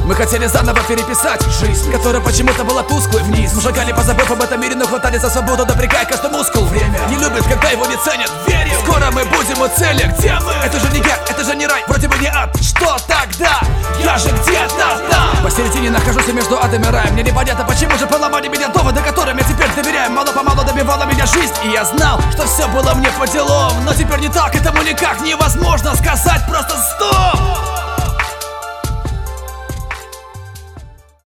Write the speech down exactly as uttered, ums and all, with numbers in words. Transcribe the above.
Мы хотели заново переписать жизнь, которая почему-то была тусклой вниз. Мы шагали, позабыв об этом мире, но хватали за свободу, напрягая каждый мускул. Время не любит, когда его не ценят. Верим, скоро мы будем у цели. Где мы? Это же не я, это же не рай, вроде бы не ад. Что тогда? Я же где-то там. Посередине нахожусь и между адом и раем. Мне непонятно, почему же поломали меня доводы, которым я теперь доверяю. Мало-помалу добивала меня жизнь, и я знал, что все было мне по делам. Но теперь не так, этому никак невозможно сказать просто стоп.